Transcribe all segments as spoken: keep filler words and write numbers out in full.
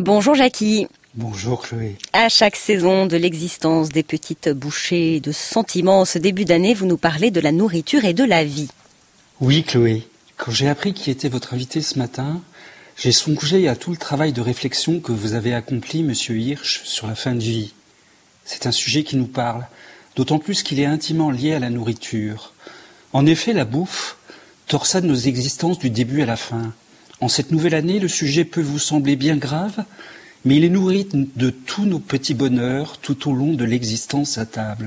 Bonjour Jackie. Bonjour Chloé. À chaque saison de l'existence des petites bouchées de sentiments, en ce début d'année, vous nous parlez de la nourriture et de la vie. Oui Chloé, quand j'ai appris qui était votre invité ce matin, j'ai songé à tout le travail de réflexion que vous avez accompli, Monsieur Hirsch, sur la fin de vie. C'est un sujet qui nous parle, d'autant plus qu'il est intimement lié à la nourriture. En effet, la bouffe torsade nos existences du début à la fin. En cette nouvelle année, le sujet peut vous sembler bien grave, mais il est nourri de tous nos petits bonheurs tout au long de l'existence à table.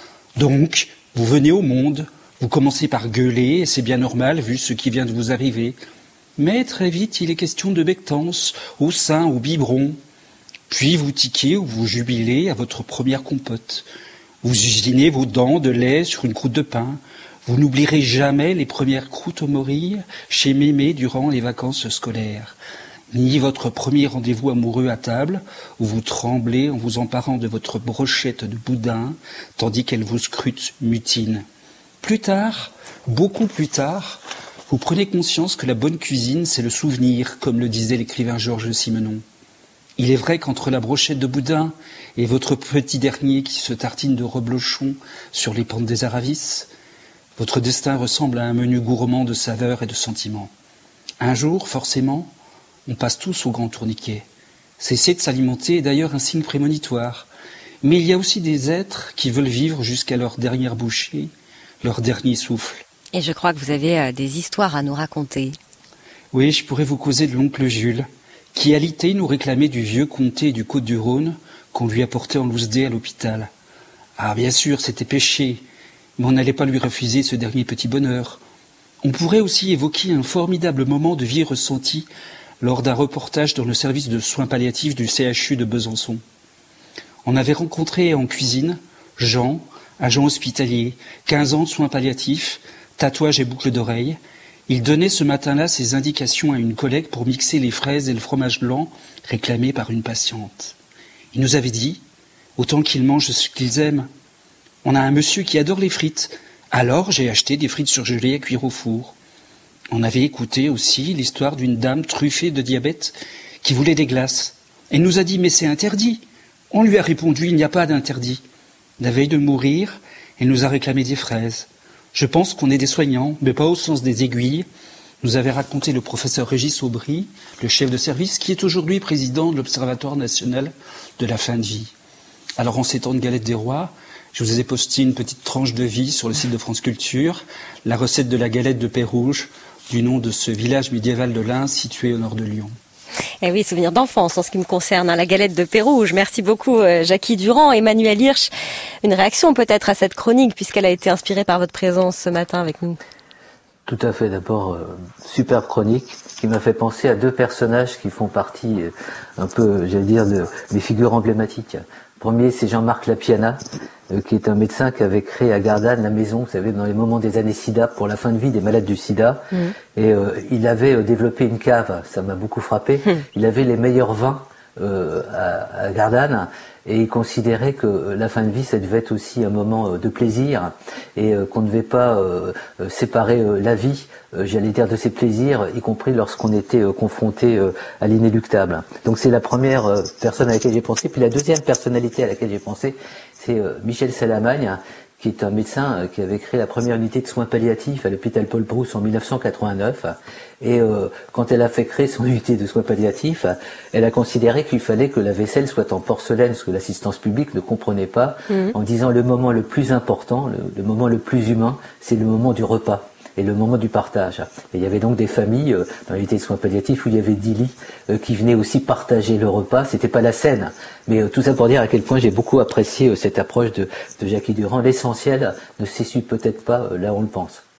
Donc, vous venez au monde, vous commencez par gueuler, et c'est bien normal vu ce qui vient de vous arriver. Mais très vite, il est question de bectance, au sein, au biberon. Puis vous tiquez ou vous jubilez à votre première compote. Vous usinez vos dents de lait sur une croûte de pain. Vous n'oublierez jamais les premières croûtes aux morilles chez Mémé durant les vacances scolaires. Ni votre premier rendez-vous amoureux à table, où vous tremblez en vous emparant de votre brochette de boudin, tandis qu'elle vous scrute mutine. Plus tard, beaucoup plus tard, vous prenez conscience que la bonne cuisine, c'est le souvenir, comme le disait l'écrivain Georges Simenon. Il est vrai qu'entre la brochette de boudin et votre petit dernier qui se tartine de reblochon sur les pentes des Aravis, votre destin ressemble à un menu gourmand de saveurs et de sentiments. Un jour, forcément, on passe tous au grand tourniquet. Cesser de s'alimenter est d'ailleurs un signe prémonitoire. Mais il y a aussi des êtres qui veulent vivre jusqu'à leur dernière bouchée, leur dernier souffle. Et je crois que vous avez euh, des histoires à nous raconter. Oui, je pourrais vous causer de l'oncle Jules, qui alité nous réclamait du vieux comté du Côte-du-Rhône qu'on lui apportait en loose dé à l'hôpital. Ah, bien sûr, c'était péché, mais on n'allait pas lui refuser ce dernier petit bonheur. On pourrait aussi évoquer un formidable moment de vie ressenti lors d'un reportage dans le service de soins palliatifs du C H U de Besançon. On avait rencontré en cuisine Jean, agent hospitalier, quinze ans de soins palliatifs, tatouage et boucles d'oreilles. Il donnait ce matin-là ses indications à une collègue pour mixer les fraises et le fromage blanc réclamés par une patiente. Il nous avait dit, autant qu'ils mangent ce qu'ils aiment. On a un monsieur qui adore les frites, alors j'ai acheté des frites surgelées à cuire au four. On avait écouté aussi l'histoire d'une dame truffée de diabète qui voulait des glaces. Elle nous a dit « mais c'est interdit ». On lui a répondu « il n'y a pas d'interdit ». La veille de mourir, elle nous a réclamé des fraises. Je pense qu'on est des soignants, mais pas au sens des aiguilles, nous avait raconté le professeur Régis Aubry, le chef de service, qui est aujourd'hui président de l'Observatoire national de la fin de vie. Alors en ces temps de galette des rois, je vous ai posté une petite tranche de vie sur le site de France Culture, la recette de la galette de Pérouge, du nom de ce village médiéval de l'Ain situé au nord de Lyon. Eh oui, souvenir d'enfance en ce qui me concerne, hein, la galette de Pérouge. Merci beaucoup euh, Jackie Durand. Emmanuel Hirsch, une réaction peut-être à cette chronique puisqu'elle a été inspirée par votre présence ce matin avec nous. Tout à fait. D'abord, euh, superbe chronique qui m'a fait penser à deux personnages qui font partie euh, un peu, j'allais dire, de, des figures emblématiques. Le premier, c'est Jean-Marc Lapiana, euh, qui est un médecin qui avait créé à Gardanne la maison, vous savez, dans les moments des années SIDA, pour la fin de vie des malades du SIDA. Mmh. Et euh, il avait euh, développé une cave, ça m'a beaucoup frappé. Mmh. Il avait les meilleurs vins euh, à, à Gardanne, et il considérait que euh, la fin de vie, ça devait être aussi un moment euh, de plaisir, et euh, qu'on ne devait pas euh, euh, séparer euh, la vie, euh, j'allais dire, de ses plaisirs, y compris lorsqu'on était euh, confronté euh, à l'inéluctable. Donc c'est la première euh, personne à laquelle j'ai pensé. Puis la deuxième personnalité à laquelle j'ai pensé, c'est euh, Michel Salamagne, qui est un médecin euh, qui avait créé la première unité de soins palliatifs à l'hôpital Paul Brousse en mille neuf cent quatre-vingt-neuf. Et euh, quand elle a fait créer son unité de soins palliatifs, elle a considéré qu'il fallait que la vaisselle soit en porcelaine, ce que l'assistance publique ne comprenait pas, mmh. en disant le moment le plus important, le, le moment le plus humain, c'est le moment du repas et le moment du partage. Et il y avait donc des familles euh, dans l'unité de soins palliatifs où il y avait dix lits euh, qui venaient aussi partager le repas. C'était pas la scène, mais euh, tout ça pour dire à quel point j'ai beaucoup apprécié euh, cette approche de, de Jackie Durand. L'essentiel ne s'essuie peut-être pas euh, là où on le pense.